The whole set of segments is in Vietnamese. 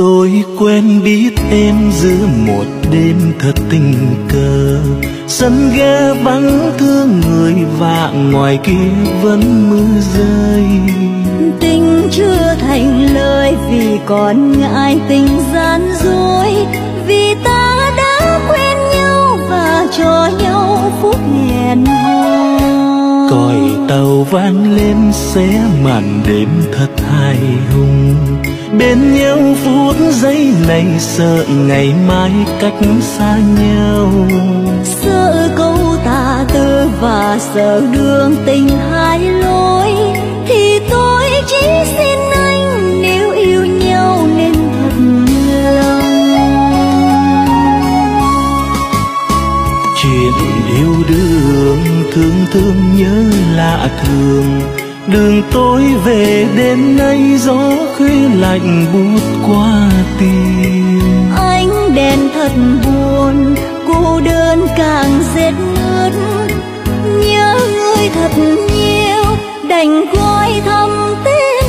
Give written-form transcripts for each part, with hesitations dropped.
Tôi quen biết em giữa một đêm thật tình cờ, sân ga vắng thương người và ngoài kia vẫn mưa rơi. Tình chưa thành lời vì còn ngại tình gian dối, vì ta đã quen nhau và cho nhau phút hẹn hò. Còi tàu vang lên xé màn đêm thật hài hùng, bên nhau phút giây này sợ ngày mai cách xa nhau. Sợ câu tà tư và sợ đường tình hai lối, thì tôi chỉ xin anh nếu yêu nhau nên thật lòng. Chuyện yêu đương thương thương nhớ lạ thường, đường tôi về đêm nay gió khuya lạnh buốt qua tim. Ánh đèn thật buồn, cô đơn càng rét mướt, nhớ người thật nhiều đành gọi thầm tên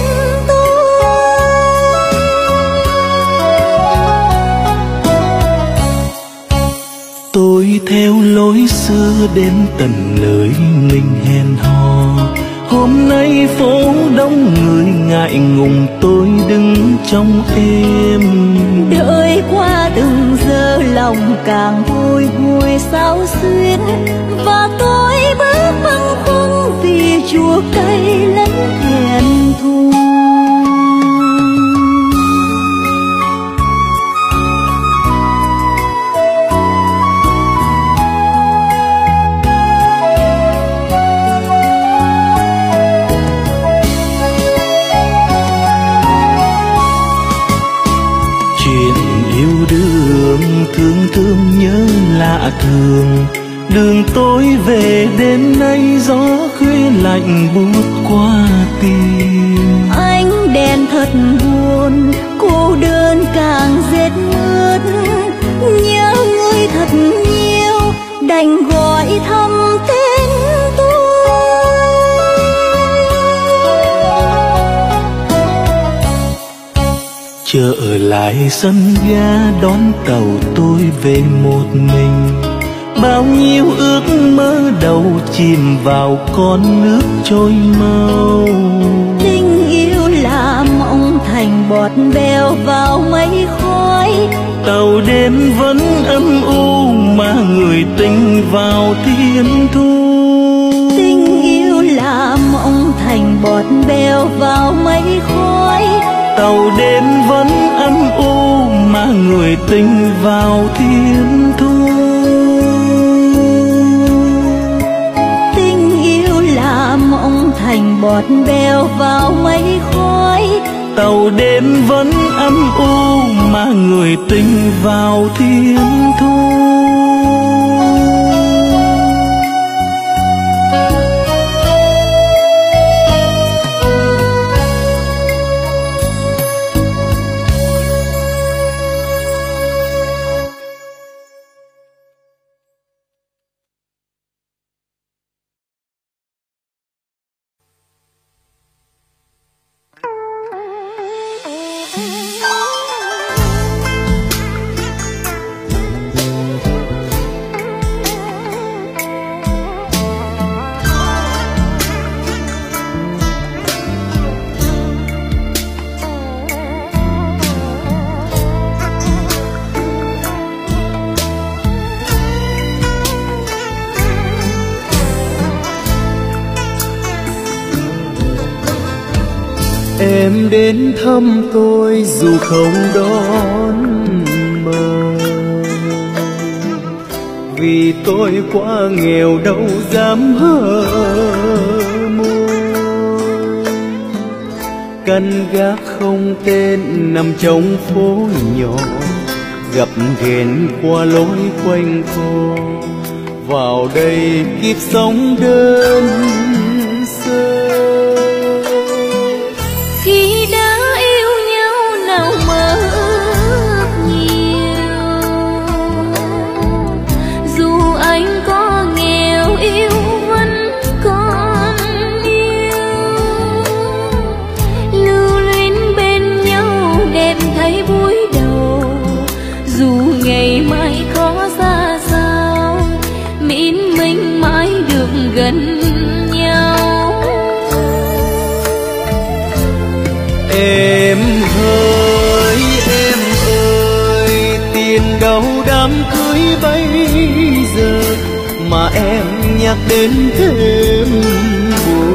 tôi theo lối xưa đến tận lời mình hẹn hò. Hôm nay phố đông người ngại ngùng tôi đứng trong em. đợi qua từng giờ lòng càng bồi hồi sao xuyên, và tôi bước bâng khuâng vì chua cay lẫn thẹn thùng. Thương thương nhớ lạ thường, đường tôi về đêm nay gió khuya lạnh buốt qua tim. Ánh đèn thật buồn, cô đơn càng rét mướt, nhớ người thật nhiều đành gọi thầm tên tôi. Trở lại sân ga đón tàu tôi về một mình, bao nhiêu ước mơ đầu chìm vào con nước trôi mau. Tình yêu là mộng thành bọt bèo vào mây khói, tàu đêm vẫn âm u mà người tình vào thiên thu. Tình yêu là mộng thành bọt bèo vào mây khói, tàu đêm vẫn âm u mà người tình vào thiên thu. Tình yêu là mộng thành bọt bèo vào mây khói, tàu đêm vẫn âm u mà người tình vào thiên thu. Em đến thăm tôi dù không đón mời, vì tôi quá nghèo đâu dám hờ môi. Căn gác không tên nằm trong phố nhỏ, gập ghềnh qua lối quanh co, vào đây kiếp sống đơn sơ. Khi đã yêu nhau nào mơ ước nhiều, dù anh có nghèo yêu vẫn còn yêu. Lưu luyến bên nhau đẹp thấy vui Em ơi tiền đâu đám cưới bây giờ mà em nhắc đến thêm buồn.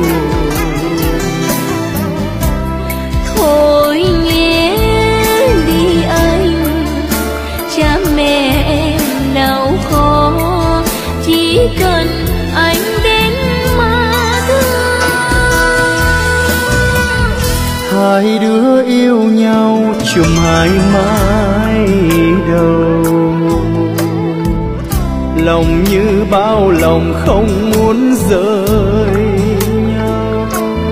Thôi nhé đi anh, cha mẹ em nào khó, chỉ cần anh đến mà thương. Hai đứa yêu nhau chùm hai mái đầu, lòng như bao lòng không muốn rời nhau.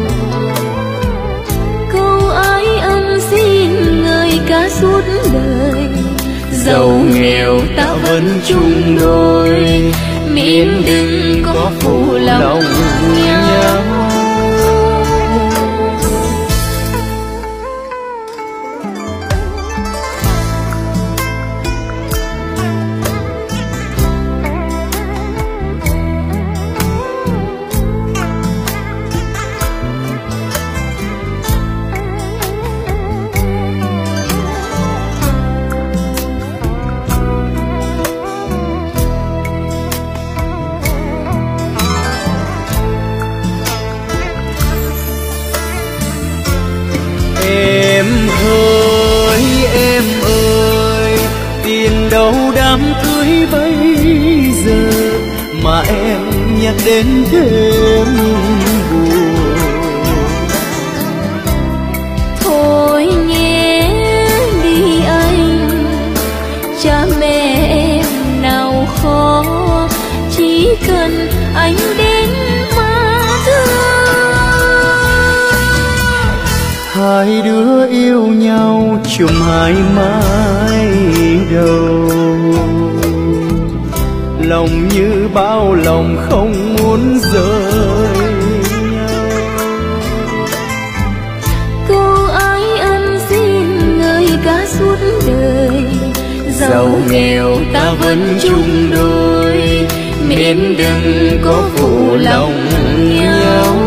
Câu ái ân xin người ca suốt đời, giàu nghèo ta vẫn chung đôi, miễn đừng có phụ lòng nhau. Em ơi tiền đâu đám cưới bây giờ mà em nhắc đến thêm buồn. Thôi nhé đi anh, cha mẹ em nào khó, chỉ cần anh đến mà thương. Hai đứa yêu nhau chùm hai mái đầu, lòng như bao lòng không muốn rời nhau. Câu ái ân xin người ca suốt đời, giàu nghèo ta vẫn chung đôi, miễn đừng có phụ lòng nhau.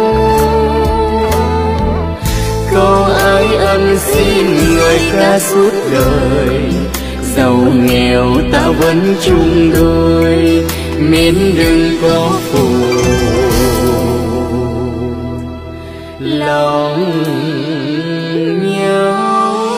Câu ái ân xin người ca suốt đời, giàu nghèo ta vẫn chung đôi, miễn đừng có phụ lòng nhau.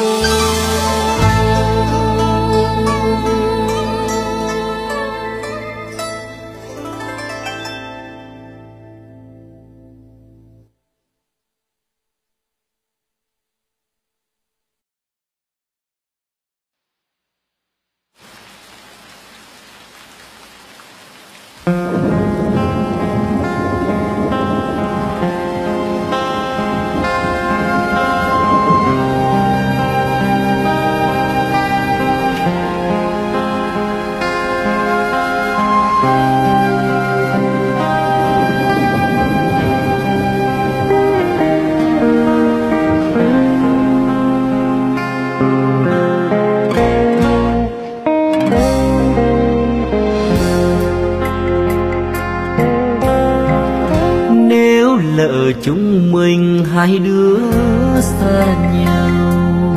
Lỡ chúng mình hai đứa xa nhau,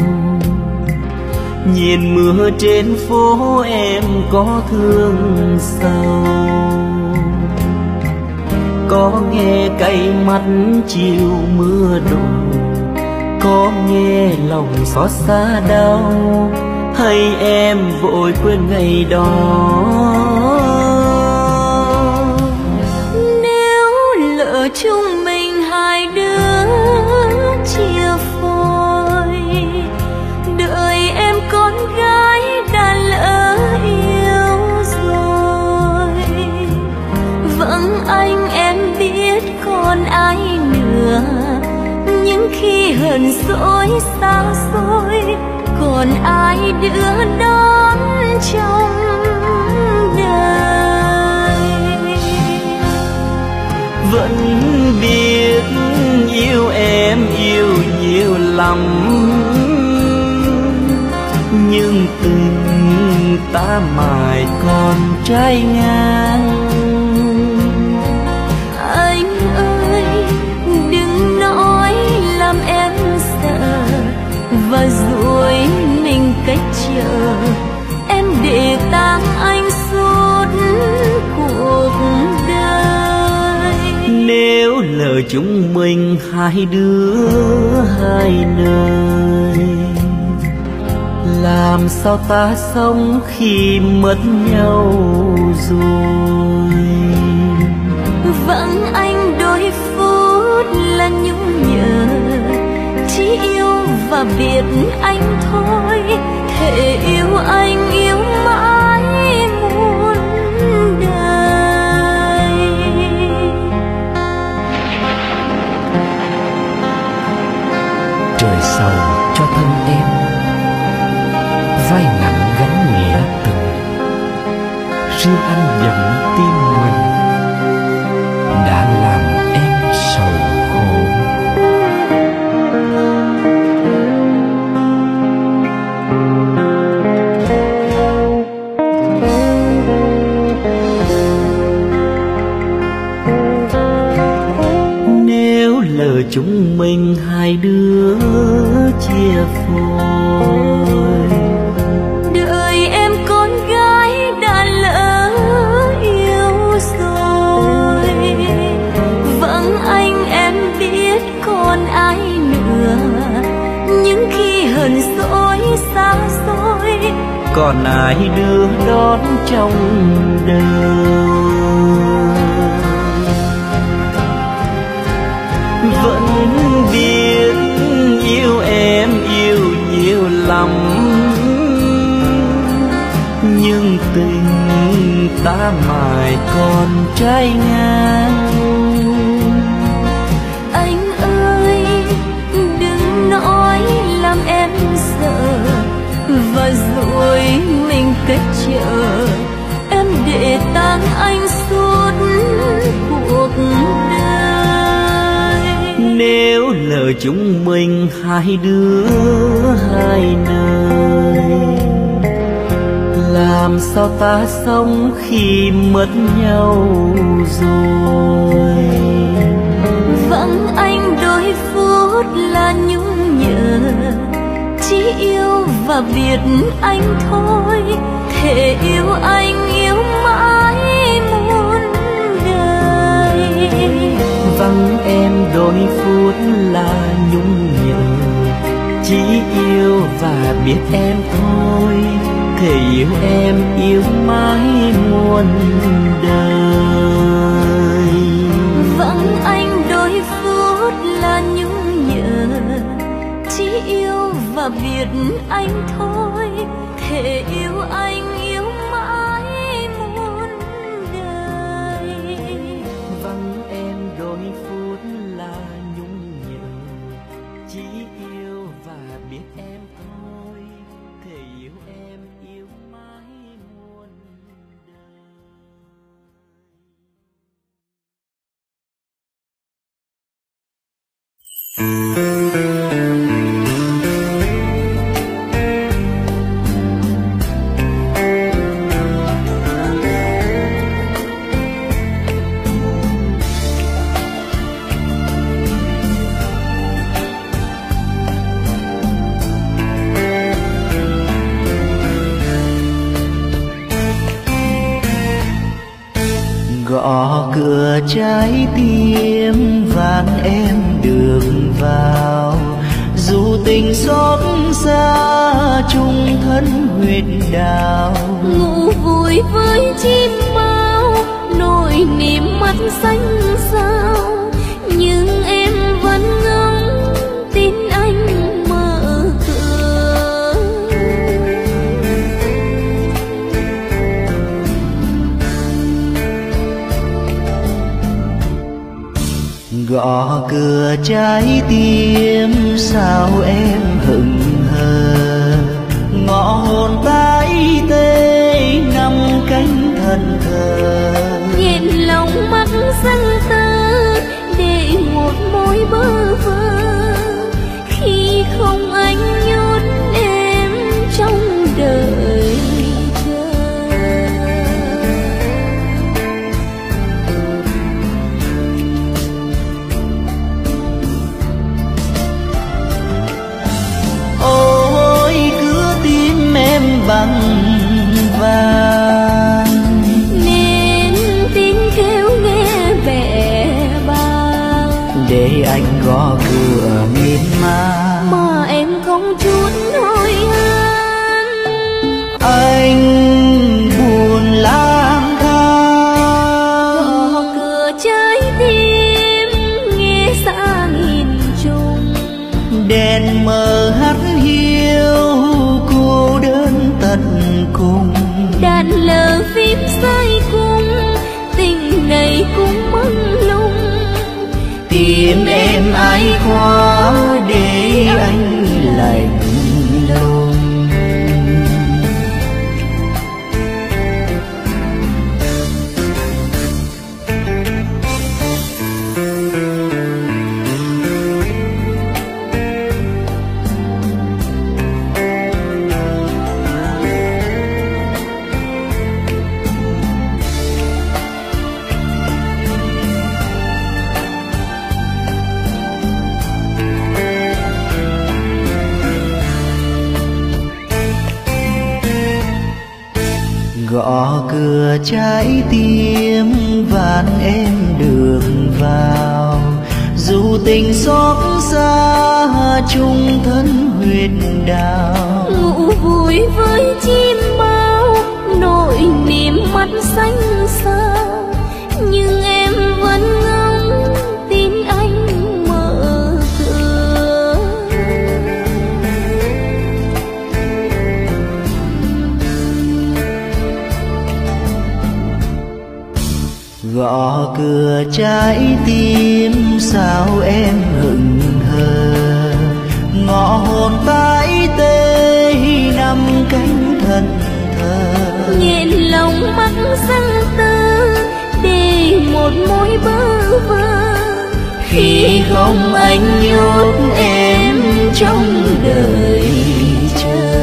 nhìn mưa trên phố em có thương sâu, có nghe cay mắt chiều mưa đổ, có nghe lòng xót xa đau, hay em vội quên ngày đó. Lỡ chúng mình hai đứa chia phôi, đợi em con gái đã lỡ yêu rồi. Vâng anh em biết còn ai nữa, nhưng khi hờn dỗi xa xôi, còn ai đứa đón trong đời. Vẫn biết yêu em yêu nhiều lắm, nhưng tình ta mãi còn trái ngang. Anh ơi đừng nói làm em sợ, chờ, em để tang anh suốt cuộc đời. Nếu lỡ chúng mình hai đứa hai nơi, làm sao ta sống khi mất nhau rồi? Vắng anh đôi phút là nhung nhớ, chỉ yêu và biết anh thôi. Thể yêu anh yêu mãi muôn đời. Trời sầu cho thân em, vai nặng gánh nghĩa tình. Riêng anh giận tim mình, đã làm em sầu khổ. Nếu lỡ chúng mình hai đứa chia phôi, Đời em con gái đã lỡ yêu rồi. Vắng anh em biết còn ai nữa, những khi hờn dỗi xa xôi, còn ai đưa đón trong đời. Vẫn biết yêu em yêu nhiều lắm, nhưng tình ta mãi còn trái ngang. anh ơi đừng nói làm em sợ, và rồi mình cách chờ, em để tang anh suốt cuộc đời. Nếu lỡ chúng mình hai đứa hai nơi, làm sao ta sống khi mất nhau rồi? Vắng anh đôi phút là nhung nhớ, chỉ yêu và biết anh thôi. Thể yêu anh yêu mãi muôn đời. Vắng em đôi phút là nhung nhớ, chỉ yêu và biết em thôi. Thể yêu em yêu mãi muôn đời. Vắng anh đôi phút là nhung nhớ, chỉ yêu và biết anh thôi. Thể yêu anh yêu mãi muôn đời. Vắng em đôi phút là nhung nhớ, chỉ yêu và biết em thôi. Thể yêu em yêu mãi muôn đời. Gõ cửa trái tim van em đường vào, dù tình xót xa chung thân huyệt đào. Ngủ vui với chim bao, nỗi niềm mắt xanh sao, nhưng em vẫn ngóng tin anh mở cửa. Gõ cửa trái tim sao em hững hờ, ngõ hồn tái tê nằm cánh thần thờ. Nhện lòng mắt xanh tơ để một mối bơ vơ, khi không anh nhốt em trong đời chờ. Ôi cứ tim em cửa miên man mà em không chút hối hận. Anh buồn lang thang, gõ cửa trái tim nghe xa nghìn trùng. đèn mờ hắt hiu cô đơn tận cùng. Đàn lờ phím say cung, tình này cũng mông lung. Tìm em ai quá để anh lạnh lùng. Gõ cửa trái tim van em được vào, dù tình xót xa chung thân huyệt đào. Ngủ vui với chim bao, nỗi niềm mắt xanh sao, nhưng em vẫn ngóng tin anh mở cửa. Gõ cửa trái tim sao em hững hờ, ngõ hồn tái tê nằm cánh thần thờ. Nhện lòng mắt răng tơ để một mối bơ vơ, Khi không anh nhốt em trong đời chờ.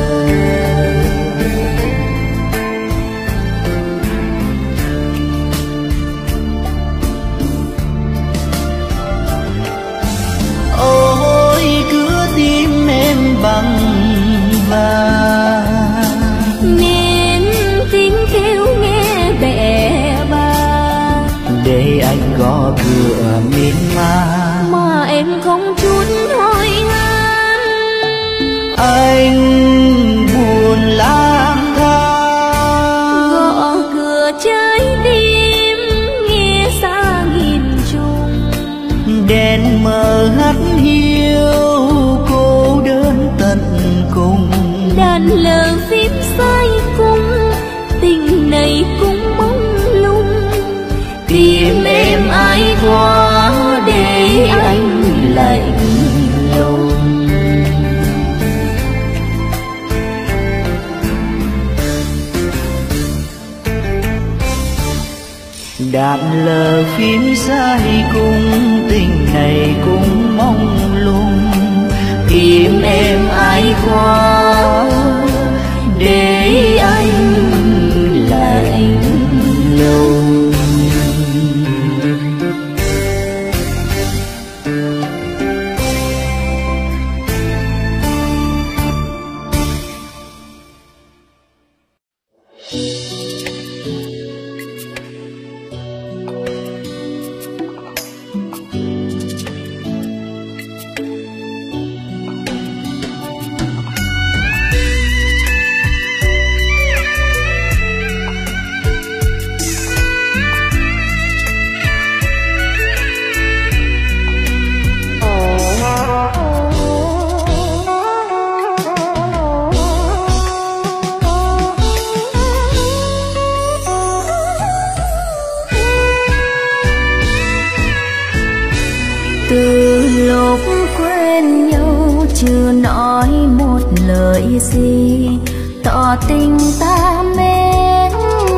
Ôi cửa tim em bằng vàng, nên tiếng kêu nghe bẽ bàng. để anh gõ cửa miên man Mà em không chút hối hận. Anh buồn lang thang, Gõ cửa trái tim nghe xa nghìn trùng. đèn mờ hắt hiu cô đơn tận cùng. Đàn lờ phím say cung, tình này cũng mông lung. Tìm em ai quá để anh lạnh lùng. Đạn lờ phím say cung, tình này cũng mong lung. Tìm em ai quá để anh lạnh lùng. chưa nói một lời gì tỏ tình ta mến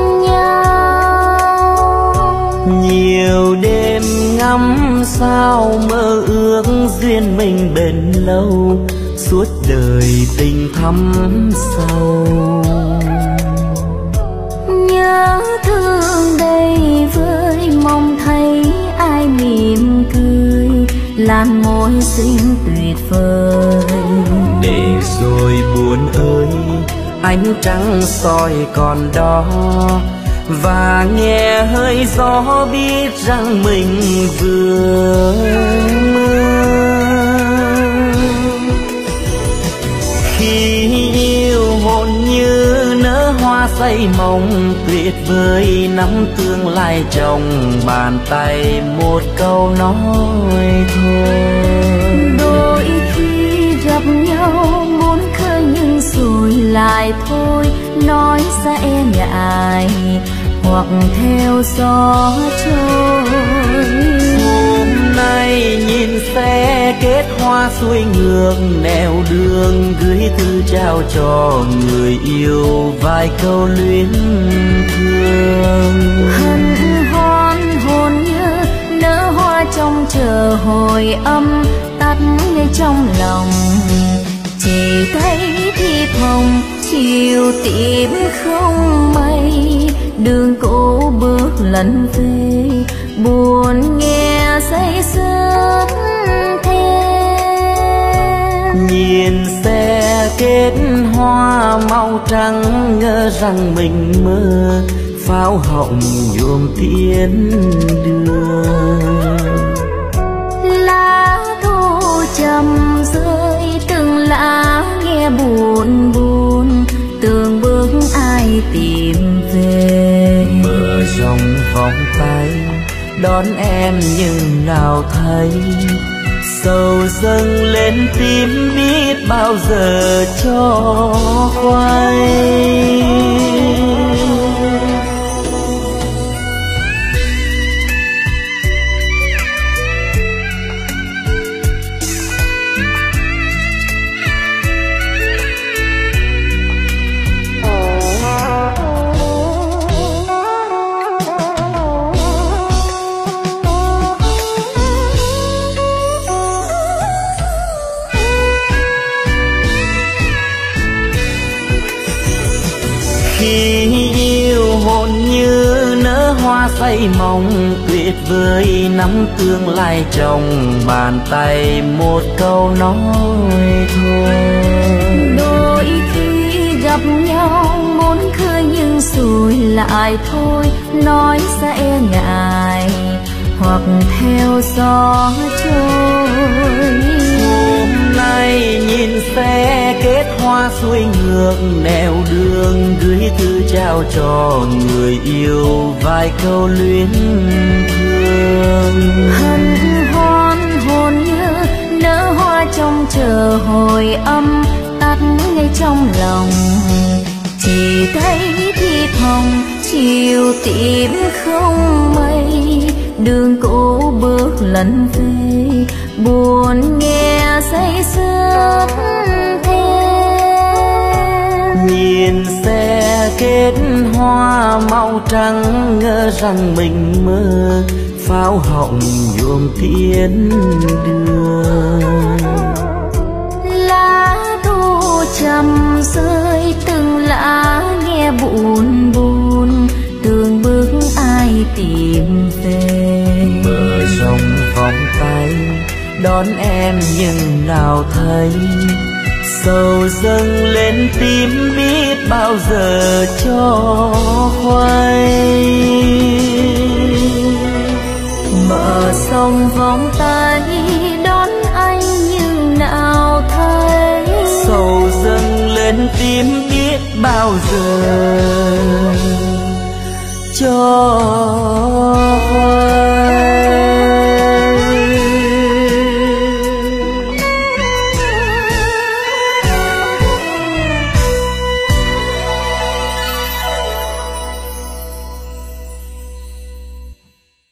nhau. Nhiều đêm ngắm sao mơ ước duyên mình bền lâu, suốt đời tình thắm sâu. Nhớ thương đây với mong thấy ai mỉm cười, làn môi xinh tuyệt vời. Để rồi buồn ơi, ánh trăng soi còn đó, và nghe hơi gió biết rằng mình vừa mơ. say mộng tuyệt vời nắm tương lai trong bàn tay, một câu nói thôi. Đôi khi gặp nhau muốn khơi nhưng rồi lại thôi, nói ra e ngại hoặc theo gió trôi. Hôm nay nhìn xe kết hoa xuôi ngược nẻo đường, gửi thư trao cho người yêu vài câu luyến thương. Hân hoan hồn như nở hoa trong chờ hồi âm, tắt ngay trong lòng chỉ thấy thi thoảng chiều tím không mây. Đường cũ bước lần về buồn nghe say sớm thêm. Nhìn xe kết hoa màu trắng, ngỡ rằng mình mơ pháo hồng nhuộm thiên đường. Lá thu trầm rơi từng lá nghe buồn buồn, tưởng bước ai tìm về. Mở rộng vòng tay đón em nhưng nào thấy, sầu dâng lên tim biết bao giờ cho quay. Khi yêu hồn như nở hoa say mộng tuyệt vời nắm tương lai trong bàn tay, một câu nói thôi. Đôi khi gặp nhau muốn khơi nhưng rồi lại thôi, nói ra e ngại hoặc theo gió trôi. Hôm nay nhìn xe kết hoa xuôi ngược nẻo đường, gửi thư trao cho người yêu vài câu luyến thương. Hân hoan hồn như nở hoa trong chờ hồi âm, tắt ngay trong lòng chỉ thấy thi thoảng chiều tím không mây. Đường cũ bước lần về buồn nghe say sướt thêm. Nhìn xe kết hoa màu trắng, ngỡ rằng mình mơ pháo hồng nhuộm thiên đường. Lá thu trầm rơi từng lá nghe buồn buồn, tưởng bước ai tìm về. Mở rộng vòng tay đón em nhưng nào thấy, sầu dâng lên tim biết bao giờ cho khoay. Mở sông vòng tay đón anh nhưng nào thấy, sầu dâng lên tim biết bao giờ cho khoay.